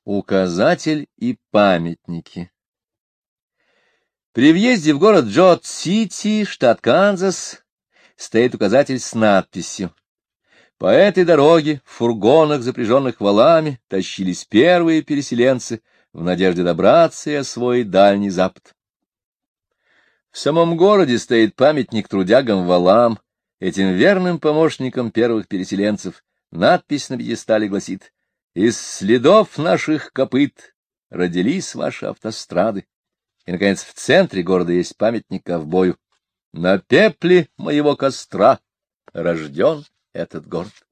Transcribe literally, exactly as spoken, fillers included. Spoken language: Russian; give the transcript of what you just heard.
Указатель и памятники. При въезде в город Джот-Сити, штат Канзас, стоит указатель с надписью. По этой дороге в фургонах, запряженных валами, тащились первые переселенцы в надежде добраться и освоить Дальний Запад. В самом городе стоит памятник трудягам-валам, этим верным помощникам первых переселенцев. Надпись на пьедестале гласит: «Из следов наших копыт родились ваши автострады». И, наконец, в центре города есть памятник ковбою. На пепле моего костра рожден этот город.